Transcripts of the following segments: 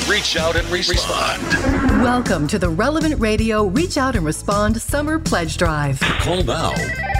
Reach out and respond. Welcome to the Relevant Radio Reach Out and Respond Summer Pledge Drive. Call now.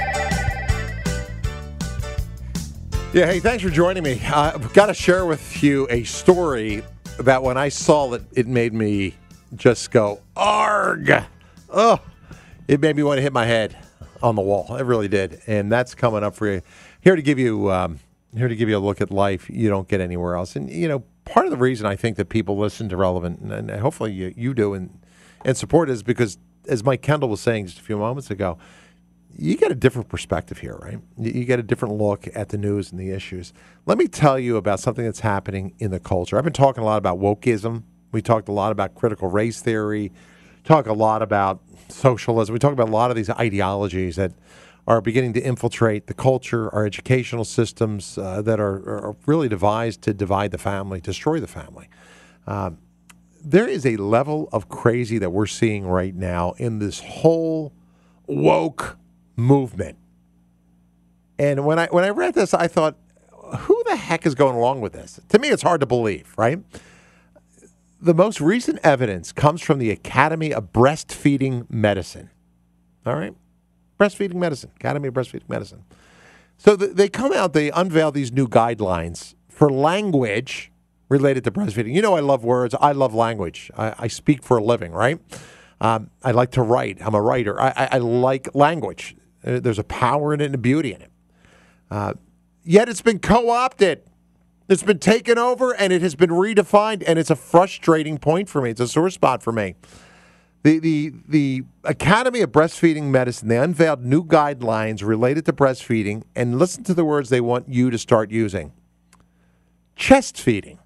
Yeah, hey, thanks for joining me. I've got to share with you a story about when I saw it, it made me just go, arg! Oh, it made me want to hit my head on the wall. It really did. And that's coming up for you. Here to give you a look at life you don't get anywhere else. And, you know, part of the reason I think that people listen to Relevant, and hopefully you do, and support is because, as Mike Kendall was saying just a few moments ago, you get a different perspective here, right? You get a different look at the news and the issues. Let me tell you about something that's happening in the culture. I've been talking a lot about wokeism. We talked a lot about critical race theory. Talk a lot about socialism. We talk about a lot of these ideologies that are beginning to infiltrate the culture, our educational systems that are really devised to divide the family, destroy the family. There is a level of crazy that we're seeing right now in this whole woke movement. And when I read this, I thought, who the heck is going along with this? To me, it's hard to believe, right? The most recent evidence comes from the Academy of Breastfeeding Medicine. All right? Breastfeeding Medicine, Academy of Breastfeeding Medicine. So they come out, they unveil these new guidelines for language related to breastfeeding. You know, I love words. I love language. I speak for a living, right? I like to write. I'm a writer. I like language. There's a power in it and a beauty in it. Yet it's been co-opted. It's been taken over, and it has been redefined, and it's a frustrating point for me. It's a sore spot for me. The Academy of Breastfeeding Medicine, they unveiled new guidelines related to breastfeeding, and listen to the words they want you to start using. Chest feeding.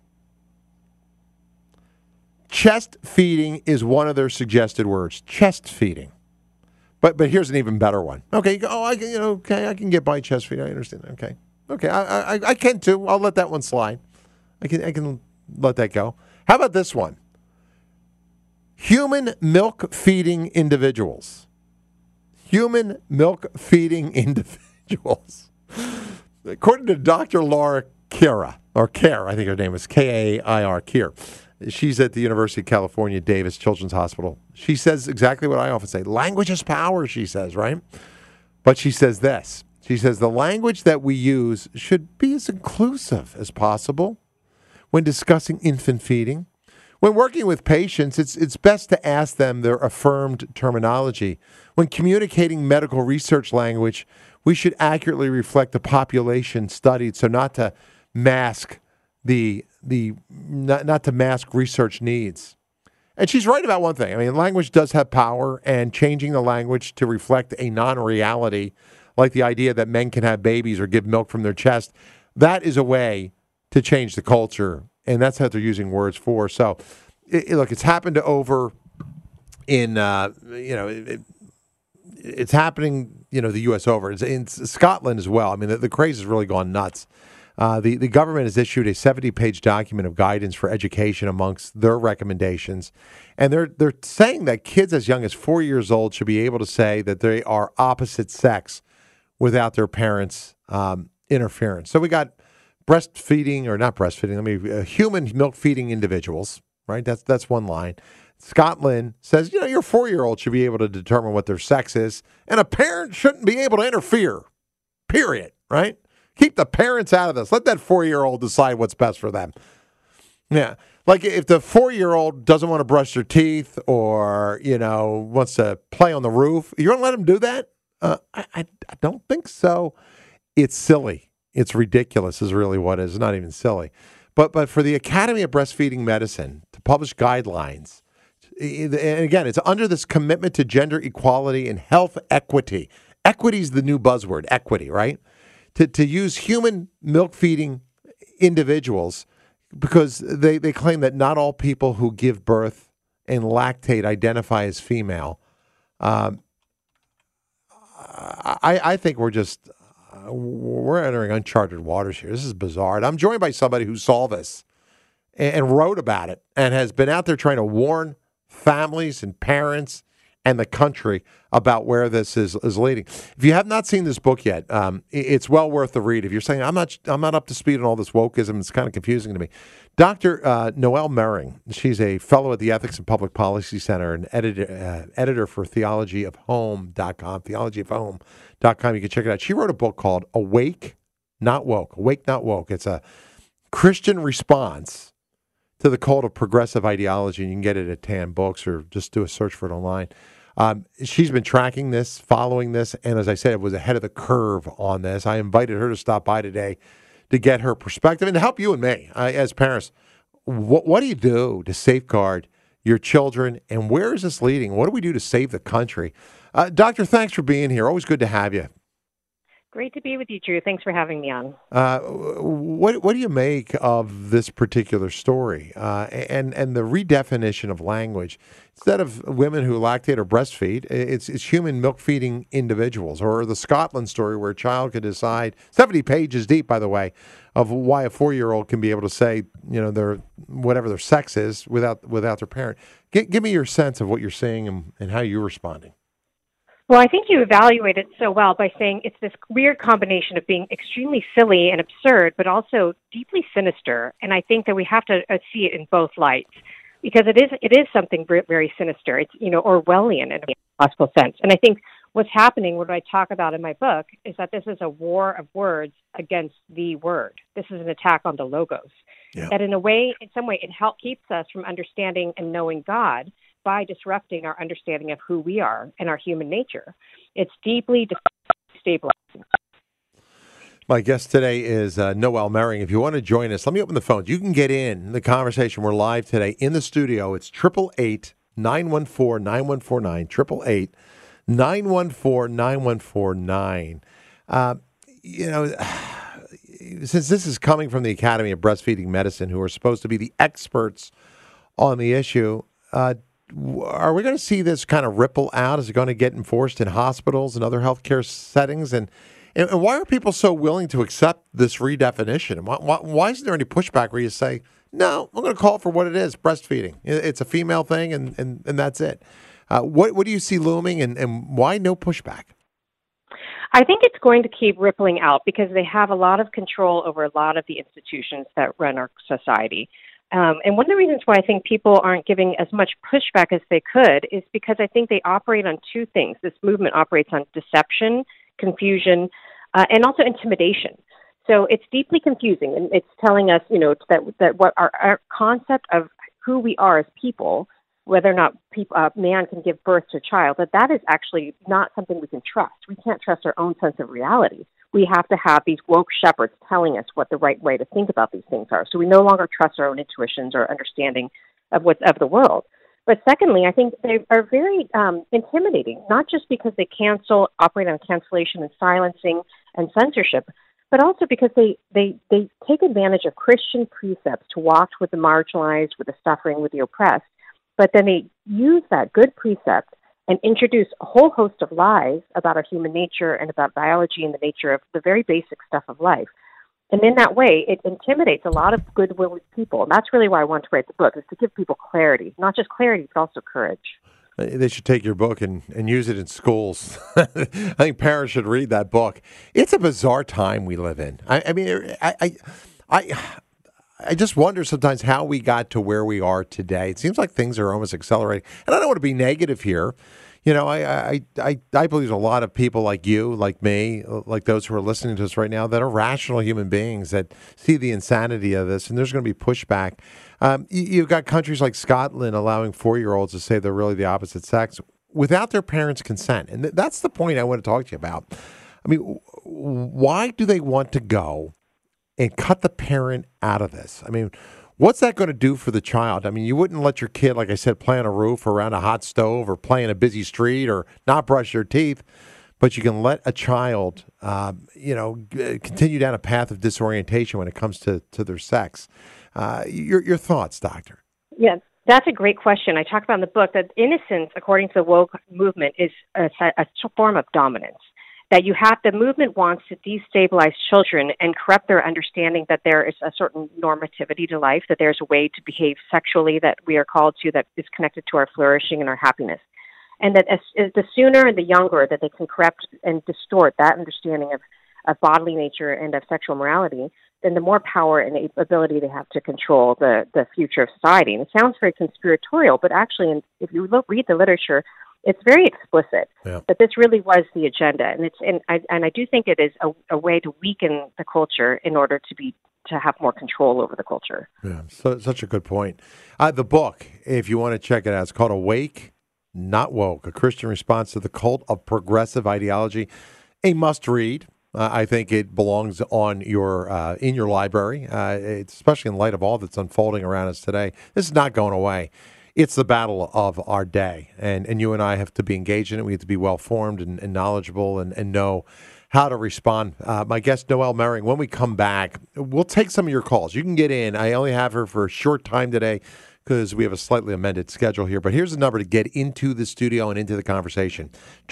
Chest feeding is one of their suggested words. Chest feeding. But here's an even better one. Okay, I can get by chest feeding. I understand. Okay, I can too. I'll let that one slide. I can let that go. How about this one? Human milk feeding individuals. Human milk feeding individuals. According to Dr. Laura Kair, I think her name is Kair, Kair. She's at the University of California, Davis Children's Hospital. She says exactly what I often say. Language is power, she says, right? But she says this. She says the language that we use should be as inclusive as possible when discussing infant feeding. When working with patients, it's best to ask them their affirmed terminology. When communicating medical research language, we should accurately reflect the population studied, so not to mask not to mask research needs. And she's right about one thing. I mean, language does have power, and changing the language to reflect a non-reality, like the idea that men can have babies or give milk from their chest, that is a way to change the culture. And that's what they're using words for. So, look, it's happened over in, it's happening, the U.S. over. It's in Scotland as well. I mean, the craze has really gone nuts. The government has issued a 70-page document of guidance for education amongst their recommendations. And they're saying that kids as young as 4 years old should be able to say that they are opposite sex without their parents' interference. So we got human milk feeding individuals, right? That's one line. Scotland says, your 4-year-old should be able to determine what their sex is, and a parent shouldn't be able to interfere, period, right? Keep the parents out of this. Let that 4-year-old decide what's best for them. Yeah. Like if the 4-year-old doesn't want to brush their teeth or, wants to play on the roof, you're going to let them do that? I don't think so. It's silly. It's ridiculous is really what it is. It's not even silly. But for the Academy of Breastfeeding Medicine to publish guidelines, and again, it's under this commitment to gender equality and health equity. Equity is the new buzzword, equity, right? To use human milk feeding individuals because they claim that not all people who give birth and lactate identify as female. I think we're entering uncharted waters here. This is bizarre. And I'm joined by somebody who saw this and wrote about it and has been out there trying to warn families and parents and the country about where this is leading. If you have not seen this book yet, it's well worth the read. If you're saying I'm not up to speed on all this wokeism, it's kind of confusing to me. Dr. Noelle Mering, she's a fellow at the Ethics and Public Policy Center and editor for theologyofhome.com, theologyofhome.com. You can check it out. She wrote a book called Awake, Not Woke. Awake, Not Woke. It's a Christian response to the cult of progressive ideology. You can get it at Tan Books or just do a search for it online. She's been tracking this, following this, and as I said, was ahead of the curve on this. I invited her to stop by today to get her perspective and to help you and me as parents. What do you do to safeguard your children, and where is this leading? What do we do to save the country? Doctor, thanks for being here. Always good to have you. Great to be with you, Drew. Thanks for having me on. What do you make of this particular story and the redefinition of language? Instead of women who lactate or breastfeed, it's human milk-feeding individuals. Or the Scotland story where a child could decide, 70 pages deep, by the way, of why a 4-year-old can be able to say, their whatever their sex is without their parent. Give me your sense of what you're seeing and how you're responding. Well, I think you evaluate it so well by saying it's this weird combination of being extremely silly and absurd, but also deeply sinister. And I think that we have to see it in both lights, because it is something very sinister. It's, Orwellian in a possible sense. And I think what's happening, what I talk about in my book, is that this is a war of words against the word. This is an attack on the logos. Yeah. That in some way, it keeps us from understanding and knowing God by disrupting our understanding of who we are and our human nature. It's deeply destabilizing. My guest today is Noelle Mering. If you want to join us, let me open the phones. You can get in the conversation. We're live today in the studio. It's 888-914-9149, 888-914-9149. Since this is coming from the Academy of Breastfeeding Medicine, who are supposed to be the experts on the issue, are we going to see this kind of ripple out? Is it going to get enforced in hospitals and other healthcare settings? And why are people so willing to accept this redefinition? And why isn't there any pushback where you say, no, I'm going to call it for what it is, breastfeeding. It's a female thing, and that's it. What do you see looming, and why no pushback? I think it's going to keep rippling out because they have a lot of control over a lot of the institutions that run our society. And one of the reasons why I think people aren't giving as much pushback as they could is because I think they operate on two things. This movement operates on deception, confusion, and also intimidation. So it's deeply confusing, and it's telling us, that what our concept of who we are as people, whether or not man can give birth to a child, that is actually not something we can trust. We can't trust our own sense of reality. We have to have these woke shepherds telling us what the right way to think about these things are. So we no longer trust our own intuitions or understanding of the world. But secondly, I think they are very intimidating, not just because they operate on cancellation and silencing and censorship, but also because they take advantage of Christian precepts to walk with the marginalized, with the suffering, with the oppressed. But then they use that good precept and introduce a whole host of lies about our human nature and about biology and the nature of the very basic stuff of life. And in that way, it intimidates a lot of goodwill people. And that's really why I want to write the book, is to give people clarity, not just clarity, but also courage. They should take your book and use it in schools. I think parents should read that book. It's a bizarre time we live in. I just wonder sometimes how we got to where we are today. It seems like things are almost accelerating. And I don't want to be negative here. I believe there's a lot of people like you, like me, like those who are listening to us right now that are rational human beings that see the insanity of this, and there's going to be pushback. You've got countries like Scotland allowing 4-year-olds to say they're really the opposite sex without their parents' consent. And that's the point I want to talk to you about. I mean, why do they want to go and cut the parent out of this? I mean, what's that going to do for the child? I mean, you wouldn't let your kid, like I said, play on a roof or around a hot stove or play in a busy street or not brush their teeth, but you can let a child, continue down a path of disorientation when it comes to their sex. Your thoughts, doctor? Yes, that's a great question. I talk about in the book that innocence, according to the woke movement, is a form of dominance. That the movement wants to destabilize children and corrupt their understanding that there is a certain normativity to life, that there's a way to behave sexually that we are called to that is connected to our flourishing and our happiness. and that the sooner and the younger that they can corrupt and distort that understanding of bodily nature and of sexual morality, then the more power and ability they have to control the future of society. And it sounds very conspiratorial, but actually, if you read the literature, it's very explicit that this really was the agenda, and I do think it is a way to weaken the culture in order to have more control over the culture. Yeah, so such a good point. The book, if you want to check it out, it's called "Awake, Not Woke: A Christian Response to the Cult of Progressive Ideology." A must-read. I think it belongs on your in your library, especially in light of all that's unfolding around us today. This is not going away. It's the battle of our day, and you and I have to be engaged in it. We have to be well-formed and knowledgeable and know how to respond. My guest, Noelle Mering, when we come back, we'll take some of your calls. You can get in. I only have her for a short time today because we have a slightly amended schedule here. But here's the number to get into the studio and into the conversation.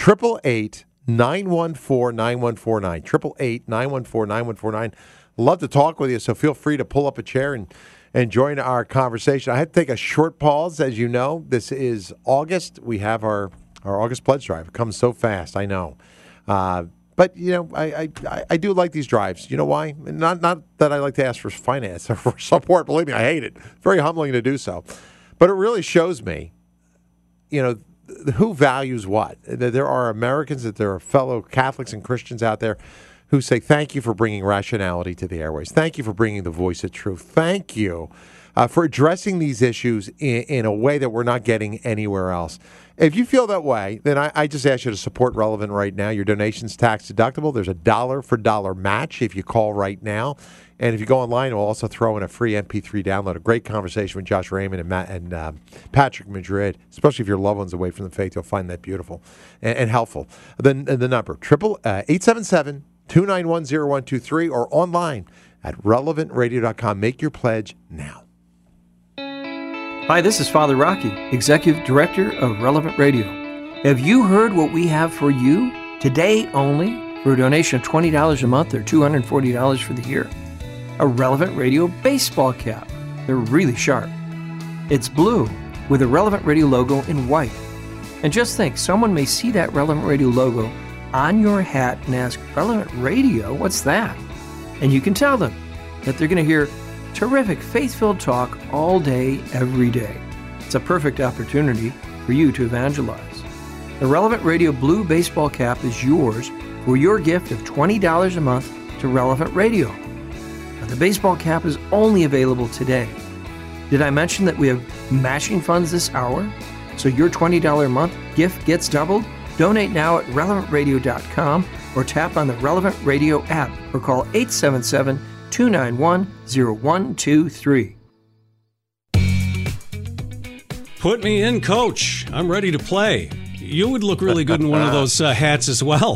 888-914-9149. 888-914-9149. Love to talk with you, so feel free to pull up a chair and join our conversation. I had to take a short pause. As you know, this is August. We have our August pledge drive. It comes so fast, I know. But, you know, I do like these drives. You know why? Not that I like to ask for finance or for support. Believe me, I hate it. It's very humbling to do so. But it really shows me, you know, who values what. There are Americans, that there are fellow Catholics and Christians out there who say, thank you for bringing rationality to the airways. Thank you for bringing the voice of truth. Thank you for addressing these issues in a way that we're not getting anywhere else. If you feel that way, then I just ask you to support Relevant right now. Your donation's tax deductible. There's a $1-for-dollar match if you call right now. And if you go online, we'll also throw in a free MP3 download. A great conversation with Josh Raymond and Patrick Madrid, especially if your loved one's away from the faith. You'll find that beautiful and helpful. Then the number, 877-291-0123 or online at relevantradio.com. Make your pledge now. Hi, this is Father Rocky, Executive Director of Relevant Radio. Have you heard what we have for you today only for a donation of $20 a month or $240 for the year? A Relevant Radio baseball cap. They're really sharp. It's blue with a Relevant Radio logo in white. And just think, someone may see that Relevant Radio logo on your hat and ask, Relevant Radio? What's that? And you can tell them that they're going to hear terrific faith-filled talk all day, every day. It's a perfect opportunity for you to evangelize. The Relevant Radio blue baseball cap is yours for your gift of $20 a month to Relevant Radio. Now, the baseball cap is only available today. Did I mention that we have matching funds this hour? So your $20 a month gift gets doubled? Donate now at relevantradio.com or tap on the Relevant Radio app or call 877-291-0123. Put me in, coach. I'm ready to play. You would look really good in one of those hats as well.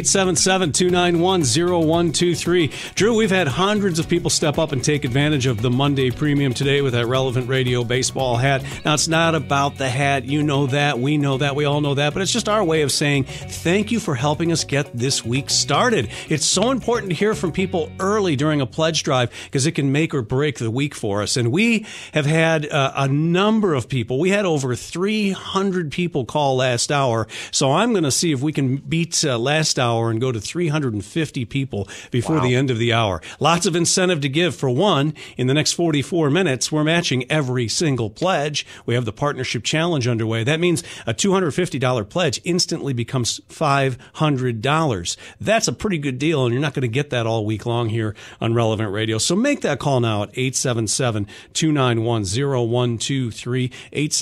877-291-0123. Drew, we've had hundreds of people step up and take advantage of the Monday Premium today with that Relevant Radio baseball hat. Now, it's not about the hat. You know that. We know that. We all know that. But it's just our way of saying thank you for helping us get this week started. It's so important to hear from people early during a pledge drive because it can make or break the week for us. And we have had a number of people. We had over 300 people call last hour. So I'm going to see if we can beat last hour and go to 350 people before the end of the hour. Lots of incentive to give. For one, in the next 44 minutes, we're matching every single pledge. We have the Partnership Challenge underway. That means a $250 pledge instantly becomes $500. That's a pretty good deal, and you're not going to get that all week long here on Relevant Radio. So make that call now at 877-291-0123,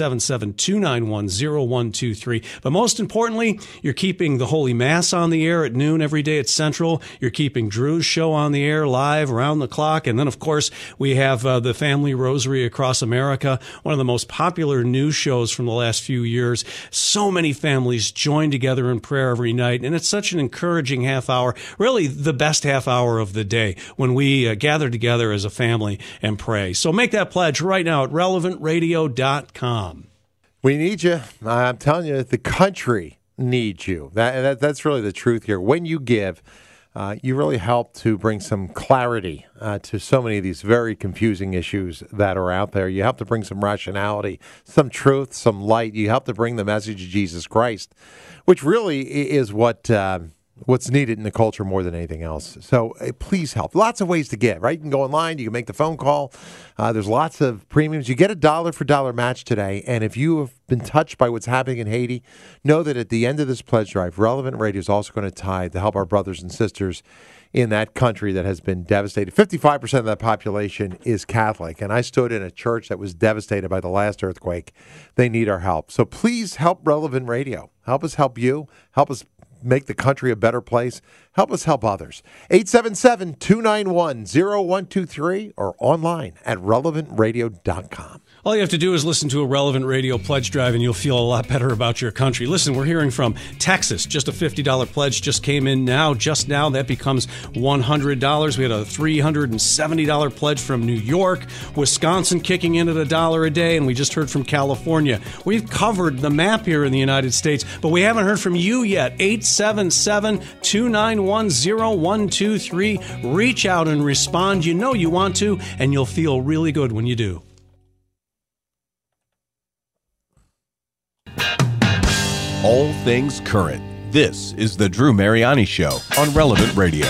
877-291-0123. But most importantly, you're keeping the Holy Mass on the air at noon every day at Central. You're keeping Drew's show on the air live around the clock. And then, of course, we have the Family Rosary Across America, one of the most popular news shows from the last few years. So many families join together in prayer every night. And it's such an encouraging half hour, really the best half hour of the day when we gather together as a family and pray. So make that pledge right now at relevantradio.com. We need you. I'm telling you, the country needs you. That's really the truth here. When you give, You really help to bring some clarity to so many of these very confusing issues that are out there. You help to bring some rationality, some truth, some light. You help to bring the message of Jesus Christ, which really is what's needed in the culture more than anything else. So please help. Lots of ways to give, right? You can go online. You can make the phone call. There's lots of premiums. You get a dollar for dollar match today. And if you have been touched by what's happening in Haiti, know that at the end of this pledge drive, Relevant Radio is also going to tithe to help our brothers and sisters in that country that has been devastated. 55% of that population is Catholic. And I stood in a church that was devastated by the last earthquake. They need our help. So please help Relevant Radio. Help us help you. Help us make the country a better place. Help us help others. 877-291-0123 or online at relevantradio.com. All you have to do is listen to a Relevant Radio pledge drive and you'll feel a lot better about your country. Listen, we're hearing from Texas. Just a $50 pledge just came in now. Just now, that becomes $100. We had a $370 pledge from New York. Wisconsin kicking in at $1 a day. And we just heard from California. We've covered the map here in the United States, but we haven't heard from you yet. 877-291-0123. Reach out and respond. You know you want to, and you'll feel really good when you do. All things current. This is the Drew Mariani Show on Relevant Radio.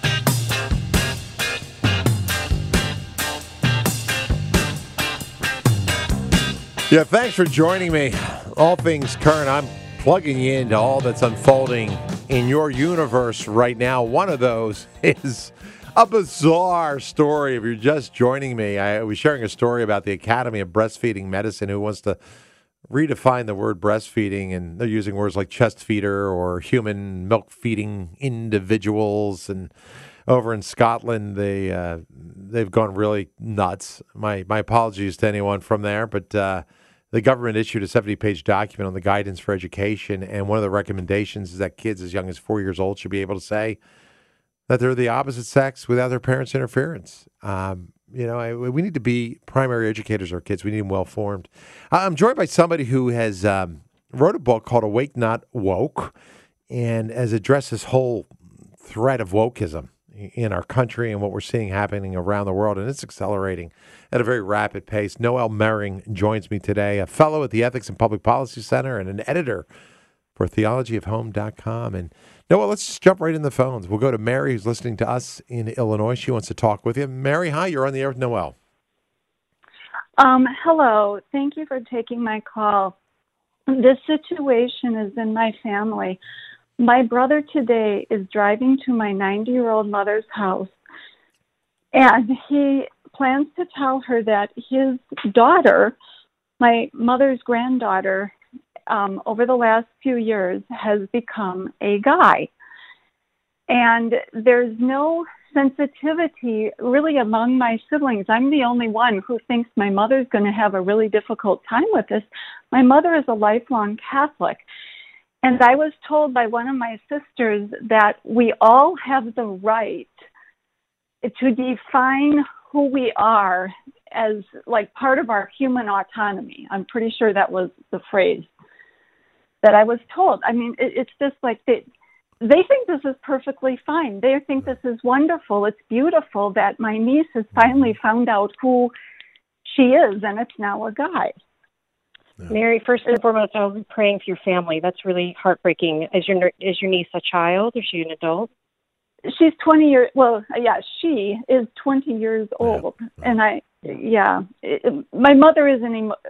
Yeah, thanks for joining me. All things current. I'm plugging you into all that's unfolding in your universe right now. One of those is a bizarre story. If you're just joining me, I was sharing a story about the Academy of Breastfeeding Medicine who wants to redefine the word breastfeeding, and they're using words like chest feeder or human milk feeding individuals. And over in Scotland, they've gone really nuts. My apologies to anyone from there, but the government issued a 70-page document on the guidance for education, and one of the recommendations is that kids as young as 4 years old should be able to say that they're the opposite sex without their parents' interference. We need to be primary educators of our kids. We need them well-formed. I'm joined by somebody who has wrote a book called Awake Not Woke and has addressed this whole threat of wokeism in our country and what we're seeing happening around the world, and it's accelerating at a very rapid pace. Noel Mering joins me today, a fellow at the Ethics and Public Policy Center and an editor for theologyofhome.com. And Noel, let's just jump right in the phones. We'll go to Mary, who's listening to us in Illinois. She wants to talk with you. Mary, hi, you're on the air with Noel. Hello. Thank you for taking my call. This situation is in my family. My brother today is driving to my 90-year-old mother's house, and he plans to tell her that his daughter, my mother's granddaughter, over the last few years has become a guy. And there's no sensitivity really among my siblings. I'm the only one who thinks my mother's going to have a really difficult time with this. My mother is a lifelong Catholic. And I was told by one of my sisters that we all have the right to define who we are as like part of our human autonomy. I'm pretty sure that was the phrase that I was told. I mean, it's just like they think this is perfectly fine. They think this is wonderful. It's beautiful that my niece has finally found out who she is, and it's now a guy. Yeah. Mary, first and foremost, I'll be praying for your family. That's really heartbreaking. Is your niece a child? Is she an adult? She's 20 years. Well, yeah, she is 20 years old, and my mother is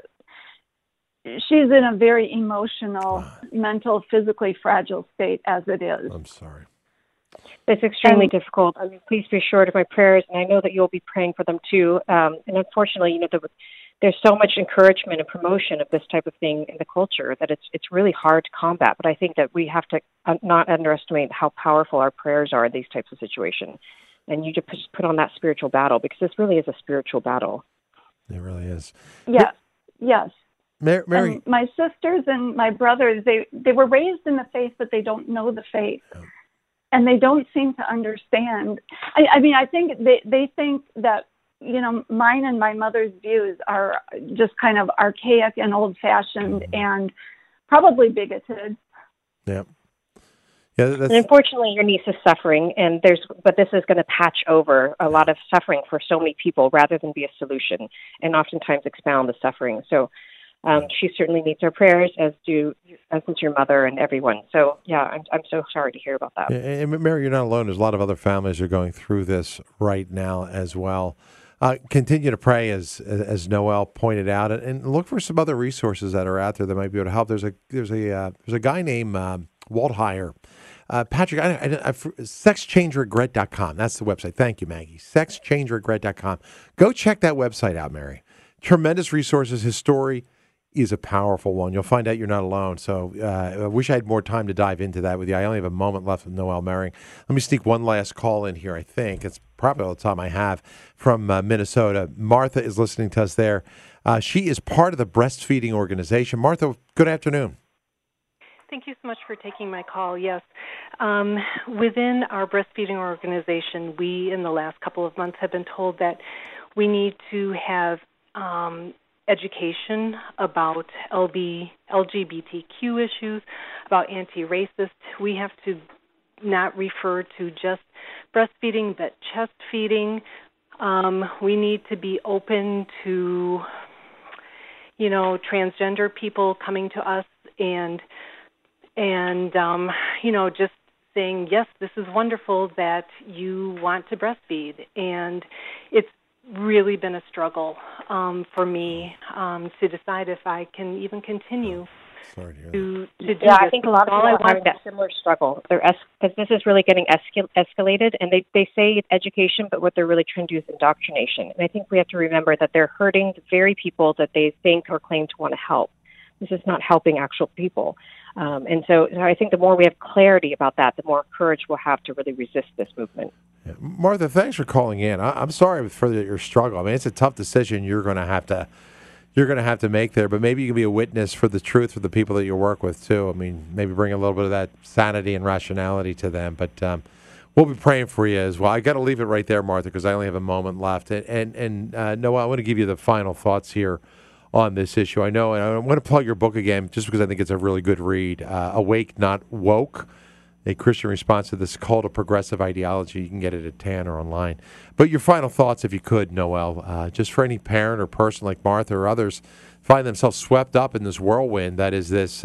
she's in a very emotional, mental, physically fragile state as it is. I'm sorry. It's extremely difficult. I mean, please be assured of my prayers, and I know that you'll be praying for them too. And unfortunately, there's so much encouragement and promotion of this type of thing in the culture that it's really hard to combat. But I think that we have to not underestimate how powerful our prayers are in these types of situations. And you just put on that spiritual battle, because this really is a spiritual battle. It really is. Yes, yes. Mary. And my sisters and my brothers, they were raised in the faith, but they don't know the faith. Oh. And they don't seem to understand. I mean, I think they think that, mine and my mother's views are just kind of archaic and old-fashioned and probably bigoted. Yeah. Yeah, and unfortunately, your niece is suffering, but this is going to patch over a lot of suffering for so many people rather than be a solution, and oftentimes expound the suffering. So she certainly needs our prayers, as does your mother and everyone. So yeah, I'm so sorry to hear about that. And Mary, you're not alone. There's a lot of other families who are going through this right now as well. Continue to pray, as Noelle pointed out, and look for some other resources that are out there that might be able to help. There's a guy named Walt Heyer. Patrick, sexchangeregret.com. That's the website. Thank you, Maggie. Sexchangeregret.com. Go check that website out, Mary. Tremendous resources. His story is a powerful one. You'll find out you're not alone. So I wish I had more time to dive into that with you. I only have a moment left with Noelle Mering. Let me sneak one last call in here, I think. It's probably all the time I have, from Minnesota. Martha is listening to us there. She is part of the breastfeeding organization. Martha, good afternoon. Thank you so much for taking my call. Yes. Within our breastfeeding organization, we, in the last couple of months, have been told that we need to have education about LGBTQ issues, about anti-racist. We have to not refer to just breastfeeding, but chest feeding. We need to be open to, transgender people coming to us and just saying, yes, this is wonderful that you want to breastfeed. And it's really been a struggle for me to decide if I can even continue to do this. I think a lot of people are having that similar struggle. Because this is really getting escalated, and they say it's education, but what they're really trying to do is indoctrination. And I think we have to remember that they're hurting the very people that they think or claim to want to help. This is not helping actual people. And so I think the more we have clarity about that, the more courage we'll have to really resist this movement. Yeah. Martha, thanks for calling in. I'm sorry for your struggle. I mean, it's a tough decision you're going to have to make there, but maybe you can be a witness for the truth for the people that you work with too. I mean, maybe bring a little bit of that sanity and rationality to them. But we'll be praying for you as well. I got to leave it right there, Martha, because I only have a moment left. And Noah, I want to give you the final thoughts here on this issue. I know, and I want to plug your book again, just because I think it's a really good read. Awake, Not Woke, a Christian response to this cult of progressive ideology. You can get it at TAN or online. But your final thoughts, if you could, Noelle, just for any parent or person like Martha or others find themselves swept up in this whirlwind that is this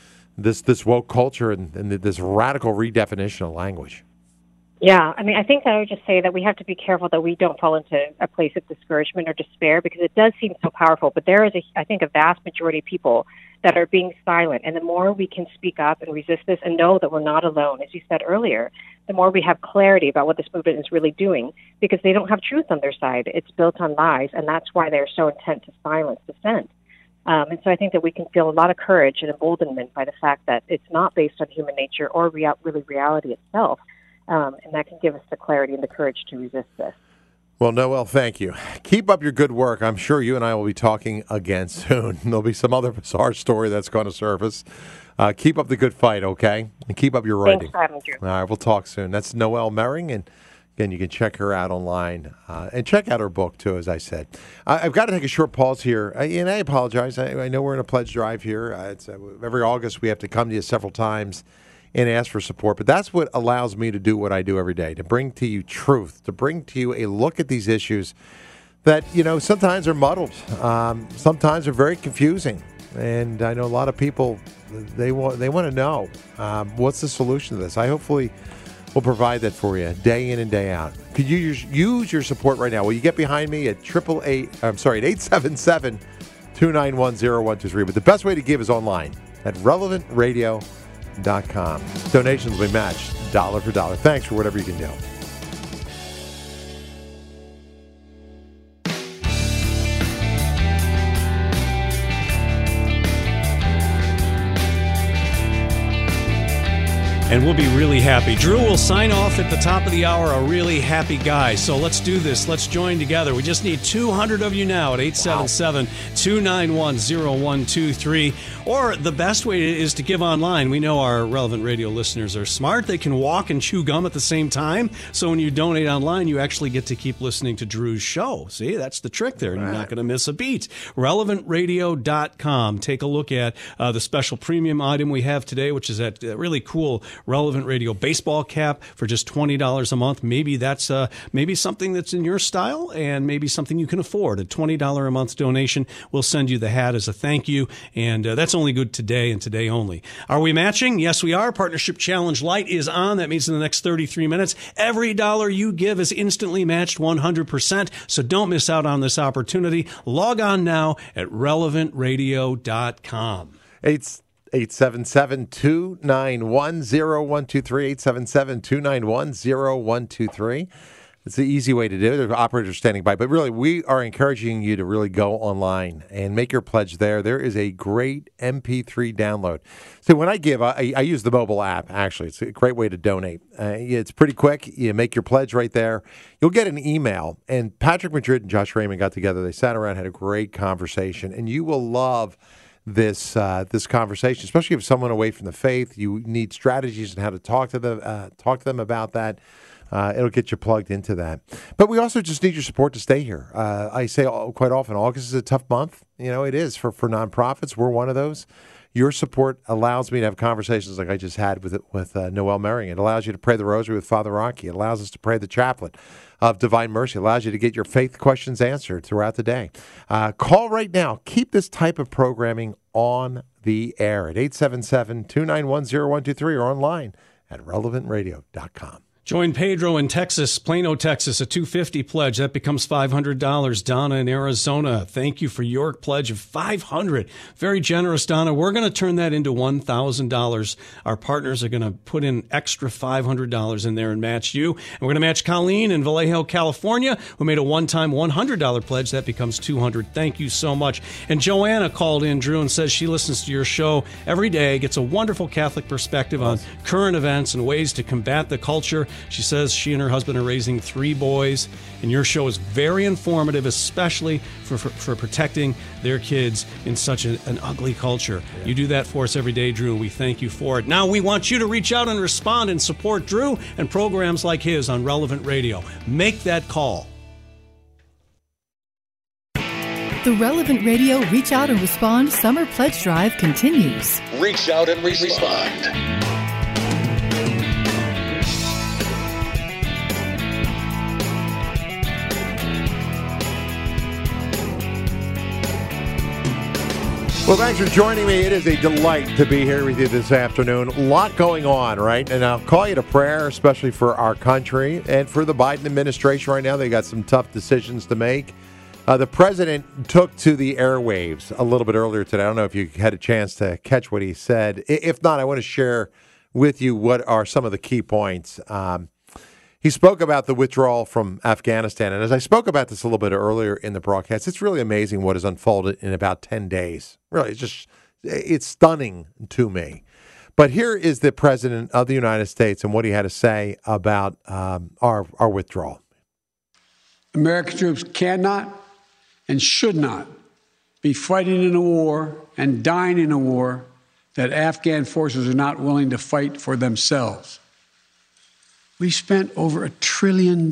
woke culture and this radical redefinition of language. Yeah, I mean, I think I would just say that we have to be careful that we don't fall into a place of discouragement or despair, because it does seem so powerful. But there is, I think, a vast majority of people that are being silent. And the more we can speak up and resist this and know that we're not alone, as you said earlier, the more we have clarity about what this movement is really doing, because they don't have truth on their side. It's built on lies, and that's why they're so intent to silence dissent. And so I think that we can feel a lot of courage and emboldenment by the fact that it's not based on human nature or really reality itself. And that can give us the clarity and the courage to resist this. Well, Noelle, thank you. Keep up your good work. I'm sure you and I will be talking again soon. There'll be some other bizarre story that's going to surface. Keep up the good fight, okay? And keep up your writing. Thanks for having me, Drew. All right, we'll talk soon. That's Noelle Mering, and again, you can check her out online and check out her book, too, as I said. I've got to take a short pause here, and I apologize. I know we're in a pledge drive here. It's every August we have to come to you several times and ask for support. But that's what allows me to do what I do every day, to bring to you truth, to bring to you a look at these issues that, sometimes are muddled. Sometimes are very confusing. And I know a lot of people, they want to know what's the solution to this. I hopefully will provide that for you day in and day out. Could you use your support right now? Will you get behind me at 877-291-0123? But the best way to give is online at relevantradio.com. Donations will be matched dollar for dollar. Thanks for whatever you can do. And we'll be really happy. Drew will sign off at the top of the hour, a really happy guy. So let's do this. Let's join together. We just need 200 of you now at 877-291-0123. Or the best way is to give online. We know our Relevant Radio listeners are smart. They can walk and chew gum at the same time. So when you donate online, you actually get to keep listening to Drew's show. See, that's the trick there. You're not going to miss a beat. RelevantRadio.com. Take a look at the special premium item we have today, which is that really cool Relevant Radio baseball cap for just $20 a month. Maybe that's maybe something that's in your style and maybe something you can afford. A $20 a month donation. We'll send you the hat as a thank you, and that's only good today and today only. Are we matching? Yes, we are. Partnership Challenge Light is on. That means in the next 33 minutes, every dollar you give is instantly matched 100%. So don't miss out on this opportunity. Log on now at relevantradio.com. 877-291-0123, 877-291-0123. It's the easy way to do it. The operators standing by. But really, we are encouraging you to really go online and make your pledge there. There is a great MP3 download. So when I give, I use the mobile app, actually. It's a great way to donate. It's pretty quick. You make your pledge right there. You'll get an email. And Patrick Madrid and Josh Raymond got together. They sat around, had a great conversation. And you will love this conversation, especially if someone away from the faith. You need strategies on how to talk to them about that. It'll get you plugged into that. But we also just need your support to stay here. I say quite often, August is a tough month. You know, it is for nonprofits. We're one of those. Your support allows me to have conversations like I just had with Noel Merring. It allows you to pray the rosary with Father Rocky. It allows us to pray the chaplet of Divine Mercy. It allows you to get your faith questions answered throughout the day. Call right now. Keep this type of programming on the air at 877-291-0123 or online at relevantradio.com. Join Pedro in Texas, Plano, Texas, a $250 pledge. That becomes $500. Donna in Arizona, thank you for your pledge of $500. Very generous, Donna. We're going to turn that into $1,000. Our partners are going to put in extra $500 in there and match you. And we're going to match Colleen in Vallejo, California, who made a one-time $100 pledge. That becomes $200. Thank you so much. And Joanna called in, Drew, and says she listens to your show every day, gets a wonderful Catholic perspective on current events and ways to combat the culture. She says she and her husband are raising 3 boys, and your show is very informative, especially for protecting their kids in such an ugly culture. Yeah. You do that for us every day, Drew, and we thank you for it. Now we want you to reach out and respond and support Drew and programs like his on Relevant Radio. Make that call. The Relevant Radio Reach Out and Respond Summer Pledge Drive continues. Reach out and respond. Well, thanks for joining me. It is a delight to be here with you this afternoon. A lot going on, right? And I'll call you to prayer, especially for our country and for the Biden administration right now. They got some tough decisions to make. The president took to the airwaves a little bit earlier today. I don't know if you had a chance to catch what he said. If not, I want to share with you what are some of the key points. He spoke about the withdrawal from Afghanistan. And as I spoke about this a little bit earlier in the broadcast, it's really amazing what has unfolded in about 10 days. Really, it's stunning to me. But here is the president of the United States and what he had to say about our withdrawal. American troops cannot and should not be fighting in a war and dying in a war that Afghan forces are not willing to fight for themselves. We spent over $1 trillion.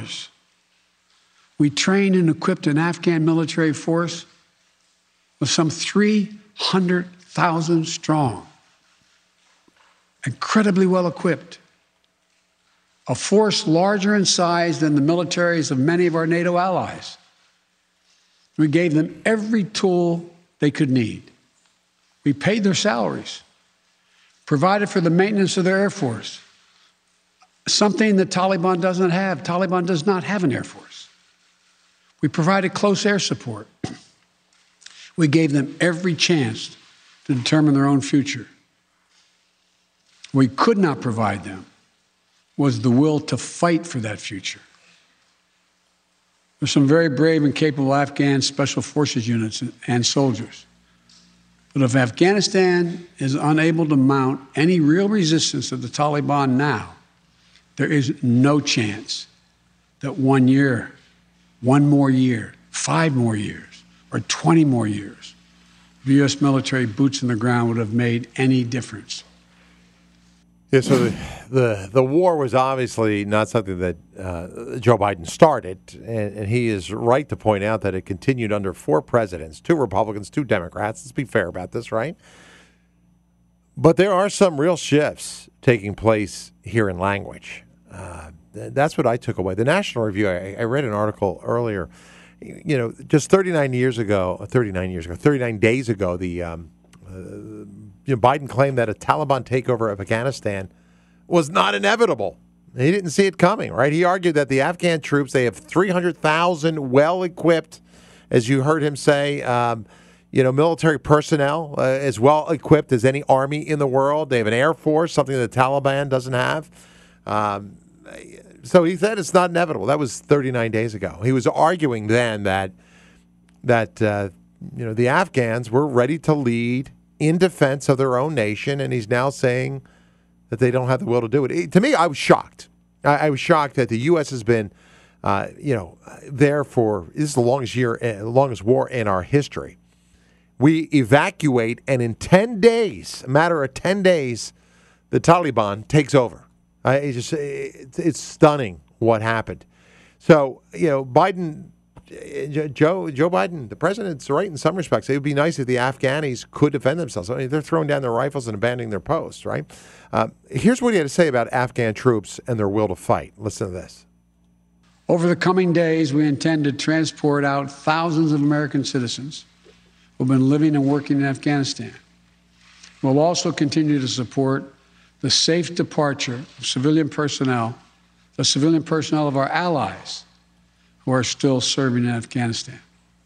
We trained and equipped an Afghan military force with some 300,000 strong, incredibly well equipped, a force larger in size than the militaries of many of our NATO allies. We gave them every tool they could need. We paid their salaries, provided for the maintenance of their Air Force, something that Taliban doesn't have. Taliban does not have an Air Force. We provided close air support. We gave them every chance to determine their own future. What we could not provide them was the will to fight for that future. There's some very brave and capable Afghan special forces units and soldiers. But if Afghanistan is unable to mount any real resistance to the Taliban now, there is no chance that 1 year, 1 more year, 5 more years, or 20 more years of U.S. military boots on the ground would have made any difference. Yeah, so the war was obviously not something that Joe Biden started, and he is right to point out that it continued under 4 presidents, 2 Republicans, 2 Democrats. Let's be fair about this, right? But there are some real shifts taking place here in language. That's what I took away. The National Review, I read an article earlier, just 39 days ago, Biden claimed that a Taliban takeover of Afghanistan was not inevitable. He didn't see it coming, right? He argued that the Afghan troops, they have 300,000 well-equipped, as you heard him say, military personnel, as well-equipped as any army in the world. They have an air force, something that the Taliban doesn't have. So he said it's not inevitable. That was 39 days ago. He was arguing then that the Afghans were ready to lead in defense of their own nation, and he's now saying that they don't have the will to do it. To me, I was shocked. I was shocked that the U.S. has been, there for this is the longest war in our history. We evacuate, and in 10 days, a matter of 10 days, the Taliban takes over. It's stunning what happened. So, Biden, Joe Biden, the president's right in some respects. It would be nice if the Afghanis could defend themselves. I mean, they're throwing down their rifles and abandoning their posts, right? Here's what he had to say about Afghan troops and their will to fight. Listen to this. Over the coming days, we intend to transport out thousands of American citizens who've been living and working in Afghanistan. We'll also continue to support the safe departure of civilian personnel, the civilian personnel of our allies who are still serving in Afghanistan.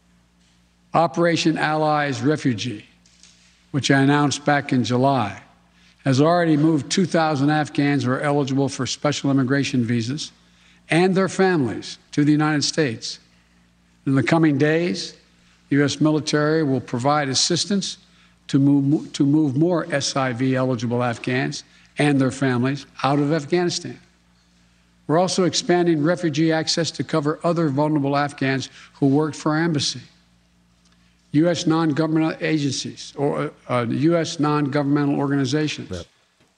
Operation Allies Refugee, which I announced back in July, has already moved 2,000 Afghans who are eligible for special immigration visas and their families to the United States. In the coming days, the U.S. military will provide assistance to move more SIV-eligible Afghans and their families out of Afghanistan. We're also expanding refugee access to cover other vulnerable Afghans who worked for our embassy, U.S. non-governmental agencies, or U.S. non-governmental organizations, yep,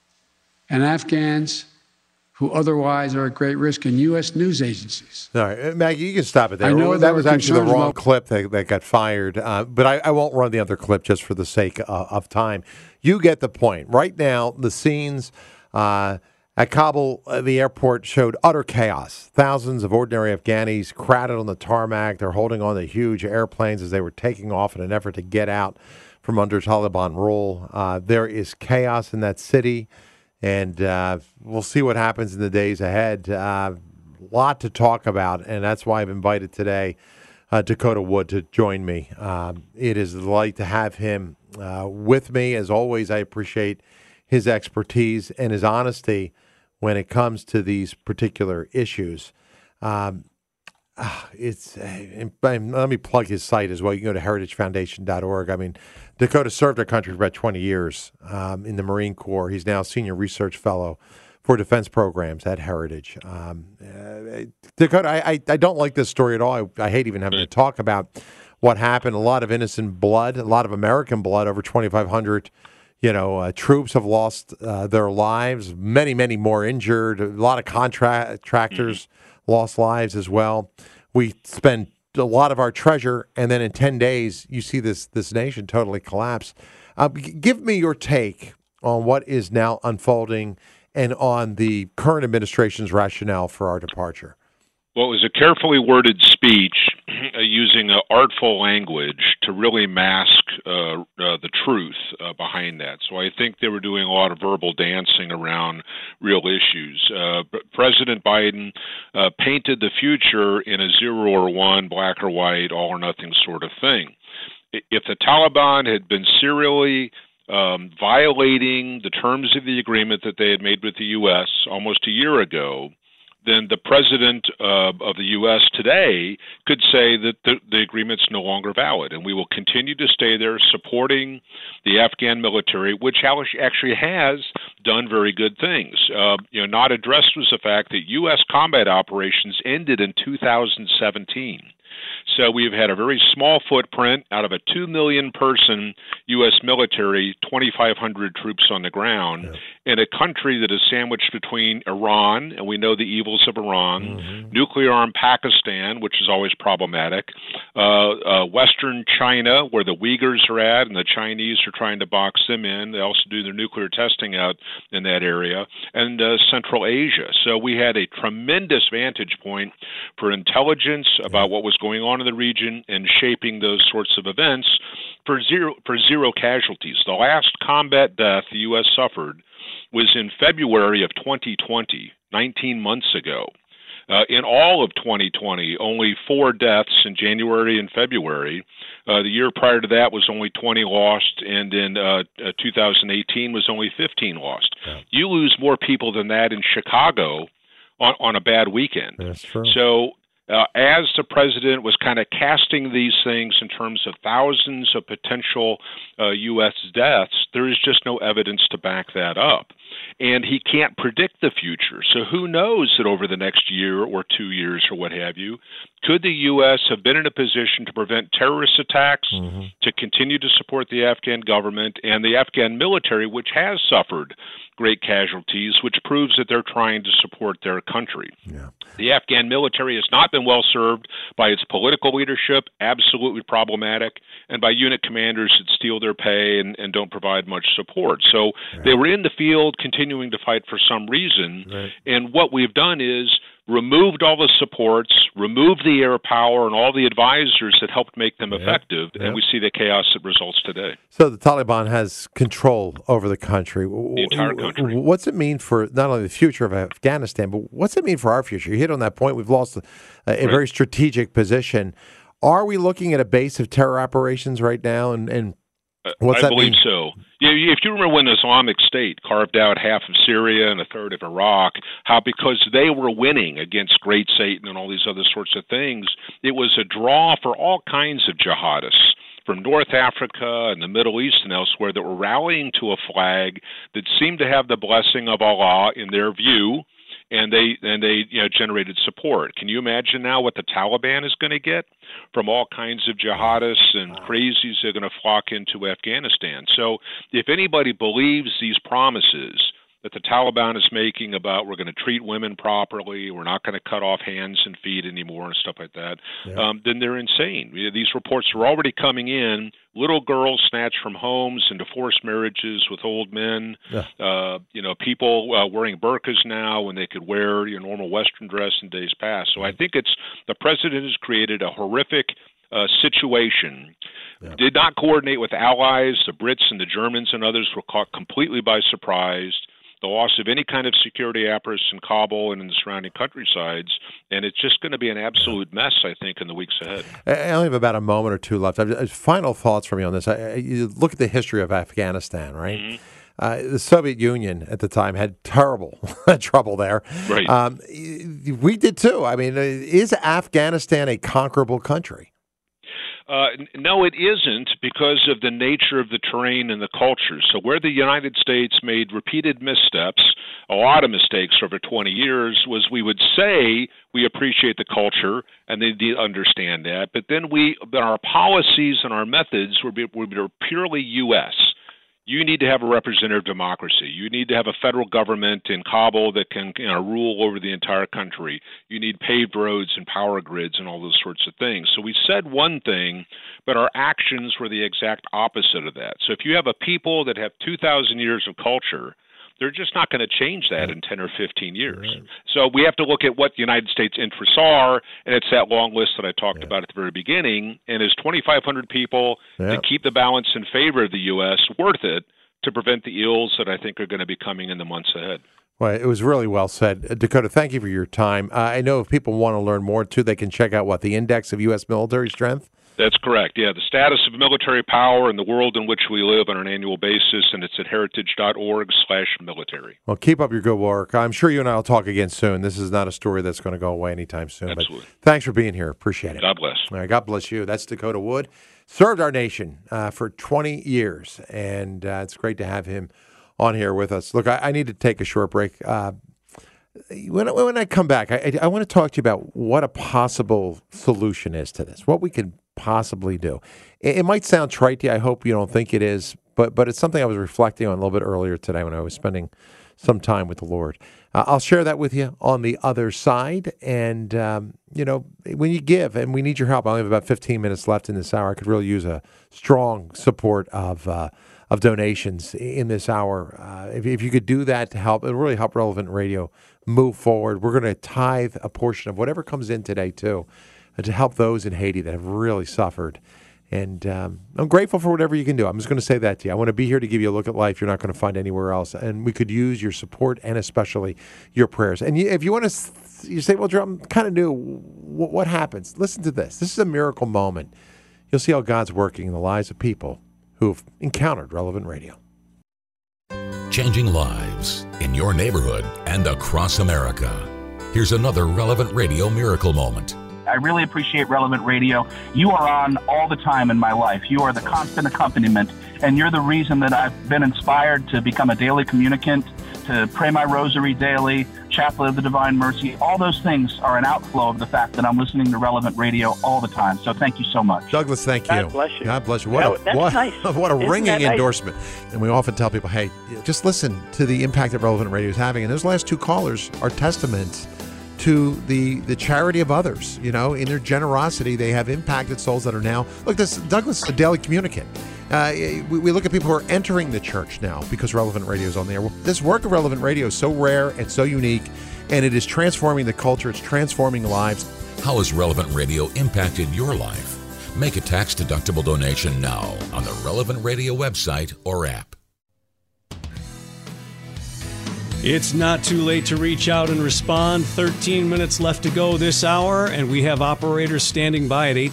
and Afghans who otherwise are at great risk, in U.S. news agencies. All right, Maggie, you can stop it there. I know that was actually the wrong clip that got fired, but I won't run the other clip just for the sake of time. You get the point. Right now, the scenes at Kabul, the airport, showed utter chaos. Thousands of ordinary Afghanis crowded on the tarmac. They're holding on to huge airplanes as they were taking off in an effort to get out from under Taliban rule. There is chaos in that city, and we'll see what happens in the days ahead. A lot to talk about, and that's why I've invited today Dakota Wood to join me. It is a delight to have him with me. As always, I appreciate his expertise and his honesty when it comes to these particular issues. Let me plug his site as well. You can go to heritagefoundation.org. I mean, Dakota served our country for about 20 years in the Marine Corps. He's now Senior Research Fellow for Defense Programs at Heritage. Dakota, I don't like this story at all. I hate even having to talk about what happened. A lot of innocent blood, a lot of American blood, over 2,500 troops have lost their lives, many, many more injured. A lot of contractors lost lives as well. We spend a lot of our treasure, and then in 10 days, you see this nation totally collapse. Give me your take on what is now unfolding and on the current administration's rationale for our departure. Well, it was a carefully worded speech using artful language to really mask the truth behind that. So I think they were doing a lot of verbal dancing around real issues. President Biden painted the future in a 0 or 1, black or white, all or nothing sort of thing. If the Taliban had been serially violating the terms of the agreement that they had made with the U.S. almost a year ago, then the president of the U.S. today could say that the agreement's no longer valid, and we will continue to stay there supporting the Afghan military, which actually has done very good things. Not addressed was the fact that U.S. combat operations ended in 2017. So we've had a very small footprint out of a 2 million person U.S. military, 2,500 troops on the ground, in a country that is sandwiched between Iran, and we know the evils of Iran, nuclear-armed Pakistan, which is always problematic, Western China, where the Uyghurs are at, and the Chinese are trying to box them in. They also do their nuclear testing out in that area, and Central Asia. So we had a tremendous vantage point for intelligence about what was going on in the region and shaping those sorts of events for zero casualties. The last combat death the U.S. suffered was in February of 2020, 19 months ago. In all of 2020, only 4 deaths in January and February. The year prior to that was only 20 lost, and in 2018 was only 15 lost. Yeah. You lose more people than that in Chicago on a bad weekend. That's true. So as the president was kind of casting these things in terms of thousands of potential U.S. deaths, there is just no evidence to back that up. And he can't predict the future. So who knows that over the next year or 2 years or what have you, could the U.S. have been in a position to prevent terrorist attacks, to continue to support the Afghan government and the Afghan military, which has suffered great casualties, which proves that they're trying to support their country. Yeah. The Afghan military has not been well served by its political leadership, absolutely problematic, and by unit commanders that steal their pay and don't provide much support. So they were in the field continuing to fight for some reason, and what we've done is removed all the supports, removed the air power and all the advisors that helped make them effective, and we see the chaos that results today. So the Taliban has control over the country. The entire country. What's it mean for not only the future of Afghanistan, but what's it mean for our future? You hit on that point. We've lost a very strategic position. Are we looking at a base of terror operations right now, and what's I that believe mean? so. Yeah, if you remember when the Islamic State carved out half of Syria and a third of Iraq, how because they were winning against Great Satan and all these other sorts of things, it was a draw for all kinds of jihadists from North Africa and the Middle East and elsewhere that were rallying to a flag that seemed to have the blessing of Allah in their view, and they generated support. Can you imagine now what the Taliban is going to get from all kinds of jihadists and crazies that are going to flock into Afghanistan? So if anybody believes these promises that the Taliban is making about we're going to treat women properly, we're not going to cut off hands and feet anymore and stuff like that, then they're insane. These reports are already coming in. Little girls snatched from homes into forced marriages with old men. People wearing burqas now when they could wear your normal Western dress in days past. So I think the president has created a horrific situation. Did not coordinate with allies. The Brits and the Germans and others were caught completely by surprise. The loss of any kind of security apparatus in Kabul and in the surrounding countrysides, and it's just going to be an absolute mess, I think, in the weeks ahead. I only have about a moment or two left. Final thoughts from you on this. You look at the history of Afghanistan, right? The Soviet Union at the time had terrible trouble there. Right. We did too. I mean, is Afghanistan a conquerable country? No, it isn't because of the nature of the terrain and the culture. So where the United States made repeated missteps, a lot of mistakes over 20 years, was we would say we appreciate the culture and they did understand that, but then our policies and our methods were purely U.S. You need to have a representative democracy. You need to have a federal government in Kabul that can rule over the entire country. You need paved roads and power grids and all those sorts of things. So we said one thing, but our actions were the exact opposite of that. So if you have a people that have 2,000 years of culture, they're just not going to change that in 10 or 15 years. Right. So we have to look at what the United States interests are, and it's that long list that I talked about at the very beginning. And is 2,500 people to keep the balance in favor of the U.S. worth it to prevent the ills that I think are going to be coming in the months ahead? Well, it was really well said. Dakota, thank you for your time. I know if people want to learn more, too, they can check out, the Index of U.S. Military Strength? That's correct. Yeah, the status of military power in the world in which we live on an annual basis, and it's at heritage.org/military. Well, keep up your good work. I'm sure you and I will talk again soon. This is not a story that's going to go away anytime soon. Absolutely. But thanks for being here. Appreciate it. God bless. All right, God bless you. That's Dakota Wood. Served our nation for 20 years, and it's great to have him on here with us. Look, I need to take a short break. When I come back, I want to talk to you about what a possible solution is to this, what we could possibly do. It might sound trite to you. I hope you don't think it is, but it's something I was reflecting on a little bit earlier today when I was spending some time with the Lord. I'll share that with you on the other side. And, when you give, and we need your help, I only have about 15 minutes left in this hour. I could really use a strong support of donations in this hour. If you could do that to help, it'll really help Relevant Radio move forward. We're going to tithe a portion of whatever comes in today, too, to help those in Haiti that have really suffered. And I'm grateful for whatever you can do. I'm just going to say that to you. I want to be here to give you a look at life you're not going to find anywhere else. And we could use your support and especially your prayers. And if you want to, you say, well, Drew, I'm kind of new. What happens? Listen to this. This is a miracle moment. You'll see how God's working in the lives of people who've encountered Relevant Radio. Changing lives in your neighborhood and across America. Here's another Relevant Radio miracle moment. I really appreciate Relevant Radio. You are on all the time in my life. You are the constant accompaniment, and you're the reason that I've been inspired to become a daily communicant, to pray my rosary daily, Chaplet of the Divine Mercy. All those things are an outflow of the fact that I'm listening to Relevant Radio all the time. So thank you so much. Douglas, thank you. God bless you. God bless you. That's nice. What a ringing nice? endorsement. And we often tell people, hey, just listen to the impact that Relevant Radio is having. And those last two callers are testaments to the charity of others. In their generosity, they have impacted souls that are now, look, Douglas is a daily communicant. We look at people who are entering the church now because Relevant Radio is on there. Well, this work of Relevant Radio is so rare and so unique, and it is transforming the culture. It's transforming lives. How has Relevant Radio impacted your life? Make a tax-deductible donation now on the Relevant Radio website or app. It's not too late to reach out and respond. 13 minutes left to go this hour, and we have operators standing by at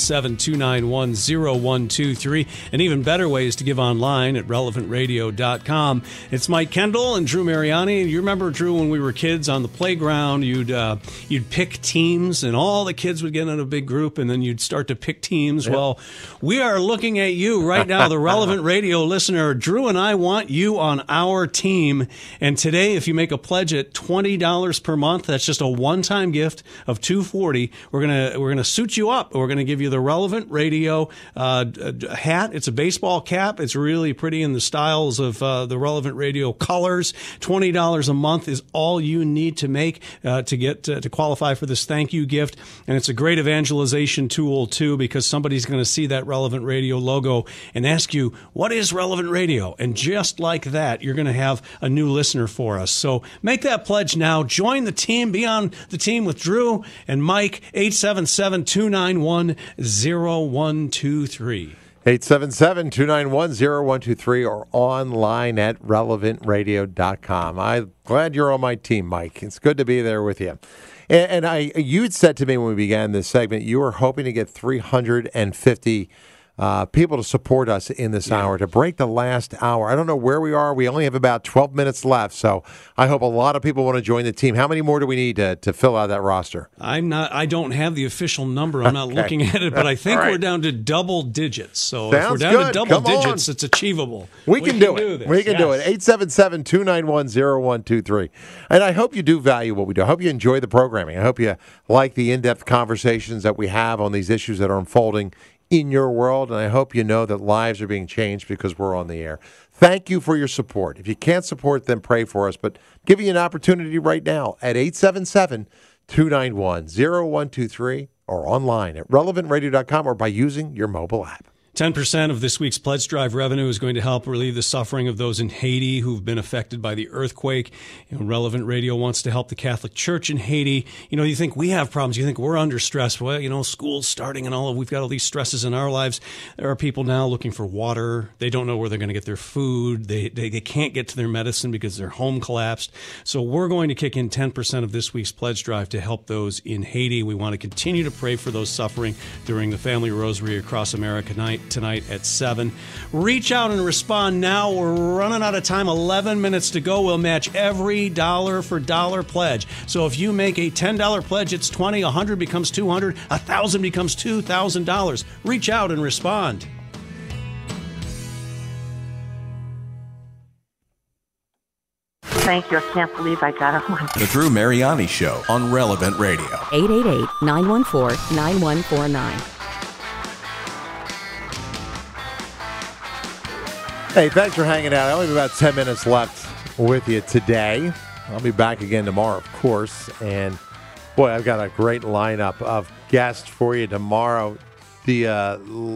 877-291-0123. And even better ways to give online at relevantradio.com. It's Mike Kendall and Drew Mariani. You remember, Drew, when we were kids on the playground, you'd pick teams, and all the kids would get in a big group, and then you'd start to pick teams. Yep. Well, we are looking at you right now, the Relevant Radio listener. Drew and I want you on our team, and today, if you make a pledge at $20 per month, that's just a one-time gift of $240. We're gonna suit you up. We're gonna give you the Relevant Radio hat. It's a baseball cap. It's really pretty in the styles of the Relevant Radio colors. $20 a month is all you need to make to get to qualify for this thank you gift. And it's a great evangelization tool too, because somebody's going to see that Relevant Radio logo and ask you, what is Relevant Radio? And just like that, you're going to have a new listener for us. So make that pledge now. Join the team. Be on the team with Drew and Mike. 877-291-0123. 877-291-0123 or online at relevantradio.com. I'm glad you're on my team, Mike. It's good to be there with you. And you had said to me when we began this segment, you were hoping to get 350 people to support us in this hour, to break the last hour. I don't know where we are. We only have about 12 minutes left, so I hope a lot of people want to join the team. How many more do we need to fill out that roster? I don't have the official number. I'm not looking at it, but I think we're down to double digits. So if we're down to double digits, it's achievable. We can do it. We can do it. 877-291-0123. And I hope you do value what we do. I hope you enjoy the programming. I hope you like the in-depth conversations that we have on these issues that are unfolding in your world, and I hope you know that lives are being changed because we're on the air. Thank you for your support. If you can't support, then pray for us, but give you an opportunity right now at 877-291-0123 or online at relevantradio.com or by using your mobile app. 10% of this week's Pledge Drive revenue is going to help relieve the suffering of those in Haiti who've been affected by the earthquake. Relevant Radio wants to help the Catholic Church in Haiti. You think we have problems. You think we're under stress. Well, school's starting and we've got all these stresses in our lives. There are people now looking for water. They don't know where they're going to get their food. They can't get to their medicine because their home collapsed. So we're going to kick in 10% of this week's Pledge Drive to help those in Haiti. We want to continue to pray for those suffering during the Family Rosary across America tonight at 7. Reach out and respond now. We're running out of time. 11 minutes to go. We'll match every dollar for dollar pledge. So if you make a $10 pledge, it's $20. 100 becomes $200. 1,000 becomes $2,000. Reach out and respond. thank you. I can't believe I got on. The Drew Mariani Show on Relevant Radio. 888-914-9149. Hey, thanks for hanging out. I only have about 10 minutes left with you today. I'll be back again tomorrow, of course. And, boy, I've got a great lineup of guests for you tomorrow. I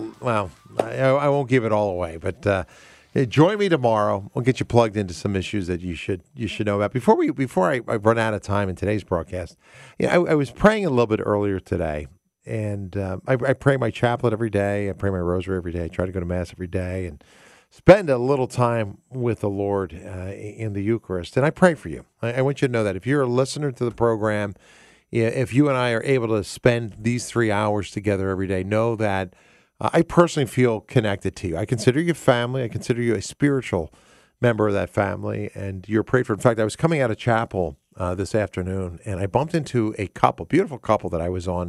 won't give it all away, but join me tomorrow. We'll get you plugged into some issues that you should know about. Before I run out of time in today's broadcast, I was praying a little bit earlier today, and I pray my chaplet every day. I pray my rosary every day. I try to go to Mass every day and spend a little time with the Lord in the Eucharist. And I pray for you. I want you to know that if you're a listener to the program, if you and I are able to spend these 3 hours together every day, know that I personally feel connected to you. I consider you family. I consider you a spiritual member of that family, and you're prayed for. In fact, I was coming out of chapel this afternoon, and I bumped into a couple, beautiful couple that I was on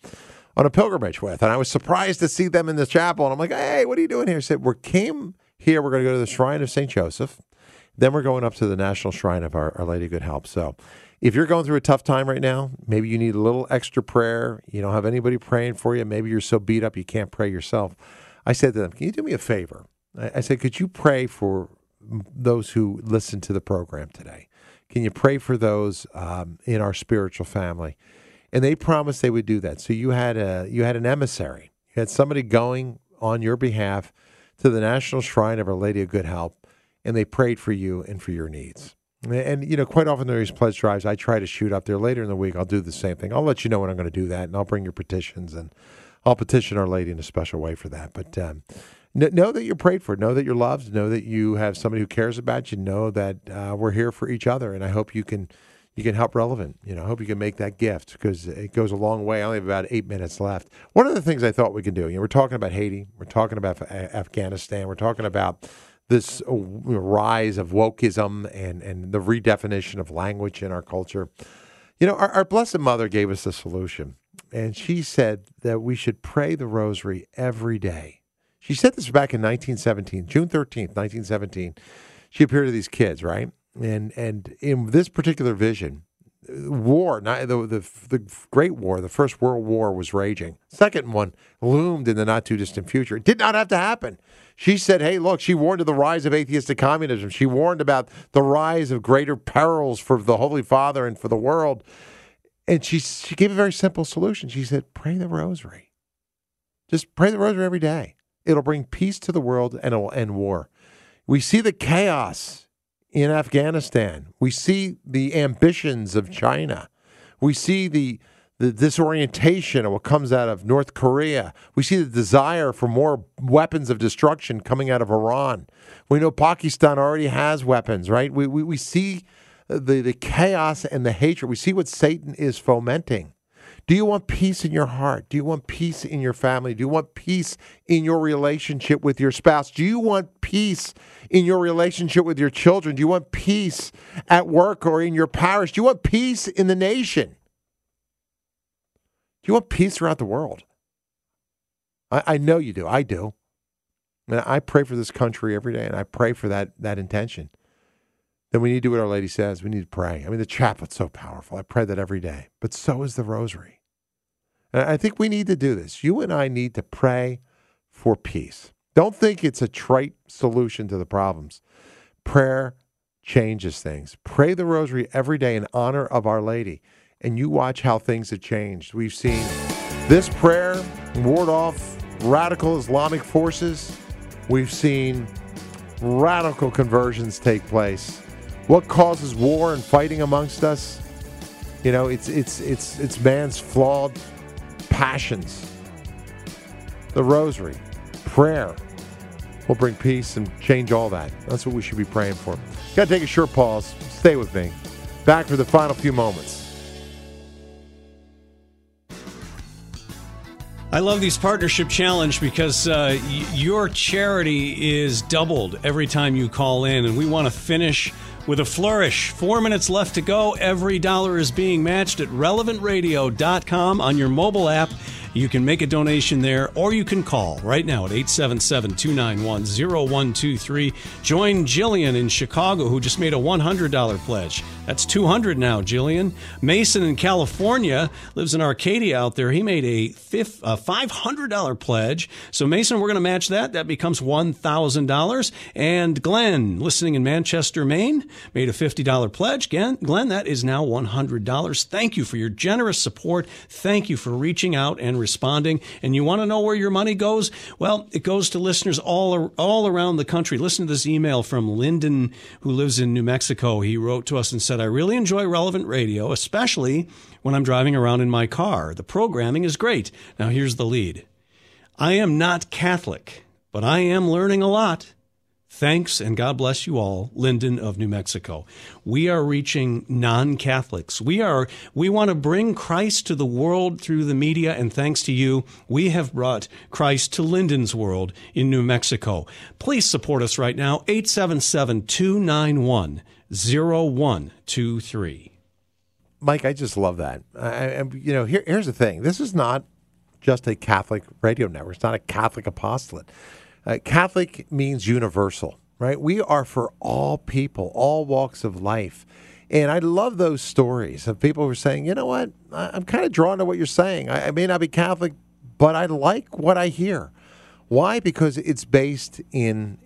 a pilgrimage with, and I was surprised to see them in the chapel. And I'm like, "Hey, what are you doing here?" I said, "We came here. We're going to go to the Shrine of St. Joseph. Then we're going up to the National Shrine of Our Lady of Good Help." So if you're going through a tough time right now, maybe you need a little extra prayer, you don't have anybody praying for you, maybe you're so beat up you can't pray yourself, I said to them, "Can you do me a favor?" I said, "Could you pray for those who listen to the program today? Can you pray for those in our spiritual family?" And they promised they would do that. So you had an emissary. You had somebody going on your behalf to the National Shrine of Our Lady of Good Help, and they prayed for you and for your needs. And, quite often during these pledge drives, I try to shoot up there later in the week. I'll do the same thing. I'll let you know when I'm going to do that, and I'll bring your petitions, and I'll petition Our Lady in a special way for that. But know that you're prayed for. Know that you're loved. Know that you have somebody who cares about you. Know that we're here for each other, and I hope you can help Relevant. I hope you can make that gift because it goes a long way. I only have about 8 minutes left. One of the things I thought we could do, we're talking about Haiti. We're talking about Afghanistan. We're talking about this rise of wokeism and the redefinition of language in our culture. Our Blessed Mother gave us a solution, and she said that we should pray the rosary every day. She said this back in 1917, June 13th, 1917. She appeared to these kids, right? And in this particular vision, war, the Great War, the First World War was raging. Second one loomed in the not-too-distant future. It did not have to happen. She said, hey, look, she warned of the rise of atheistic communism. She warned about the rise of greater perils for the Holy Father and for the world. And she gave a very simple solution. She said, pray the rosary. Just pray the rosary every day. It'll bring peace to the world and it'll end war. We see the chaos in Afghanistan. We see the ambitions of China. We see the disorientation of what comes out of North Korea. We see the desire for more weapons of destruction coming out of Iran. We know Pakistan already has weapons, right? We see the chaos and the hatred. We see what Satan is fomenting. Do you want peace in your heart? Do you want peace in your family? Do you want peace in your relationship with your spouse? Do you want peace in your relationship with your children? Do you want peace at work or in your parish? Do you want peace in the nation? Do you want peace throughout the world? I know you do. I do. And I pray for this country every day, and I pray for that intention. Then we need to do what Our Lady says. We need to pray. I mean, the chaplet's so powerful. I pray that every day. But so is the rosary. And I think we need to do this. You and I need to pray for peace. Don't think it's a trite solution to the problems. Prayer changes things. Pray the rosary every day in honor of Our Lady. And you watch how things have changed. We've seen this prayer ward off radical Islamic forces. We've seen radical conversions take place. What causes war and fighting amongst us? It's man's flawed passions. The rosary, prayer will bring peace and change all that. That's what we should be praying for. Got to take a short pause. Stay with me. Back for the final few moments. I love these partnership challenge because your charity is doubled every time you call in, and we want to finish with a flourish. 4 minutes left to go. Every dollar is being matched at relevantradio.com on your mobile app. You can make a donation there, or you can call right now at 877-291-0123. Join Jillian in Chicago, who just made a $100 pledge. That's $200 now, Jillian. Mason in California lives in Arcadia out there. He made a $500 pledge. So, Mason, we're going to match that. That becomes $1,000. And Glenn, listening in Manchester, Maine, made a $50 pledge. Glenn, that is now $100. Thank you for your generous support. Thank you for reaching out and responding. And you want to know where your money goes? Well, it goes to listeners all around the country. Listen to this email from Lyndon, who lives in New Mexico. He wrote to us and said, I really enjoy Relevant Radio, especially when I'm driving around in my car. The programming is great. Now, here's the lead. I am not Catholic, but I am learning a lot. Thanks, and God bless you all, Lyndon of New Mexico. We are reaching non-Catholics. We want to bring Christ to the world through the media, and thanks to you, we have brought Christ to Lyndon's world in New Mexico. Please support us right now, 877-291-0123. Mike, I just love that. Here's the thing. This is not just a Catholic radio network. It's not a Catholic apostolate. Catholic means universal, right? We are for all people, all walks of life. And I love those stories of people who are saying, you know what, I'm kind of drawn to what you're saying. I may not be Catholic, but I like what I hear. Why? Because it's based in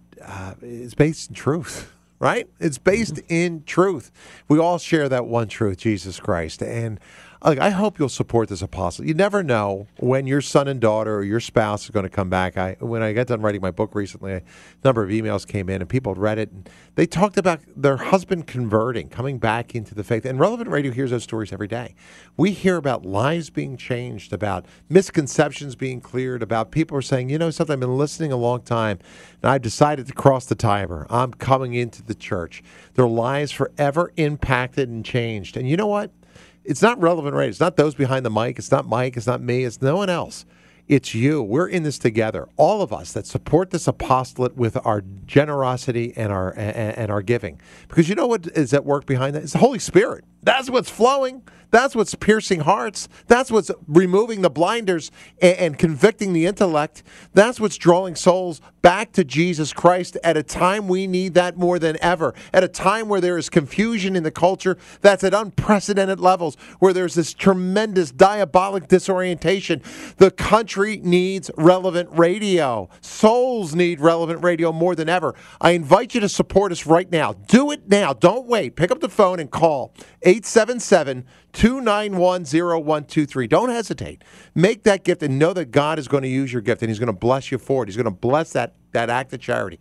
truth, right? It's based in truth. We all share that one truth, Jesus Christ. And I hope you'll support this apostle. You never know when your son and daughter or your spouse is going to come back. When I got done writing my book recently, a number of emails came in and people had read it. And they talked about their husband converting, coming back into the faith. And Relevant Radio hears those stories every day. We hear about lives being changed, about misconceptions being cleared, about people are saying, you know something, I've been listening a long time, and I've decided to cross the Tiber. I'm coming into the church. Their lives forever impacted and changed. And you know what? It's not Relevant Radio. It's not those behind the mic. It's not Mike. It's not me. It's no one else. It's you. We're in this together. All of us that support this apostolate with our generosity and our giving. Because you know what is at work behind that? It's the Holy Spirit. That's what's flowing. That's what's piercing hearts. That's what's removing the blinders and convicting the intellect. That's what's drawing souls back to Jesus Christ at a time we need that more than ever. At a time where there is confusion in the culture that's at unprecedented levels, where there's this tremendous diabolic disorientation. The country needs Relevant Radio. Souls need Relevant Radio more than ever. I invite you to support us right now. Do it now. Don't wait. Pick up the phone and call 877-291-0123. Don't hesitate. Make that gift and know that God is going to use your gift and He's going to bless you for it. He's going to bless that act of charity.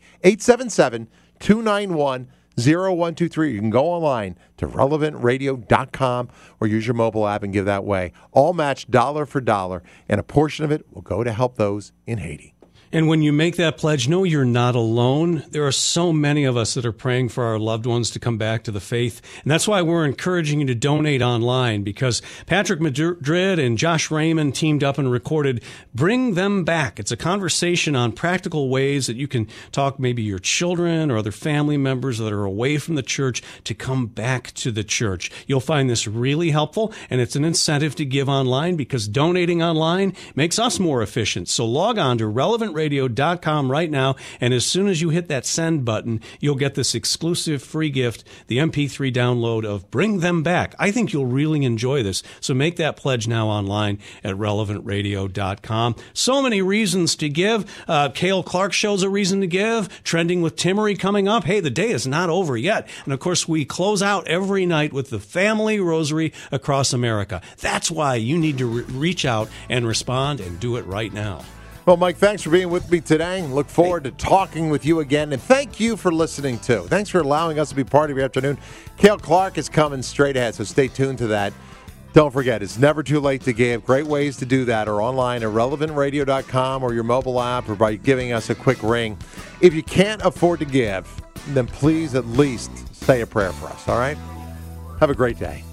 877-291-0123. You can go online to relevantradio.com or use your mobile app and give that way. All matched dollar for dollar, and a portion of it will go to help those in Haiti. And when you make that pledge, know you're not alone. There are so many of us that are praying for our loved ones to come back to the faith. And that's why we're encouraging you to donate online, because Patrick Madrid and Josh Raymond teamed up and recorded Bring Them Back. It's a conversation on practical ways that you can talk maybe your children or other family members that are away from the church to come back to the church. You'll find this really helpful, and it's an incentive to give online because donating online makes us more efficient. So log on to relevantradio.com right now, and as soon as you hit that send button, you'll get this exclusive free gift, the MP3 download of Bring Them Back. I think you'll really enjoy this, so make that pledge now online at relevantradio.com. So many reasons to give. Cale Clark shows a reason to give. Trending with Timmery coming up. Hey, the day is not over yet. And of course, we close out every night with the Family Rosary across America. That's why you need to reach out and respond, and do it right now. Well, Mike, thanks for being with me today. Look forward to talking with you again. And thank you for listening, too. Thanks for allowing us to be part of your afternoon. Cale Clark is coming straight ahead, so stay tuned to that. Don't forget, it's never too late to give. Great ways to do that are online at relevantradio.com or your mobile app or by giving us a quick ring. If you can't afford to give, then please at least say a prayer for us, all right? Have a great day.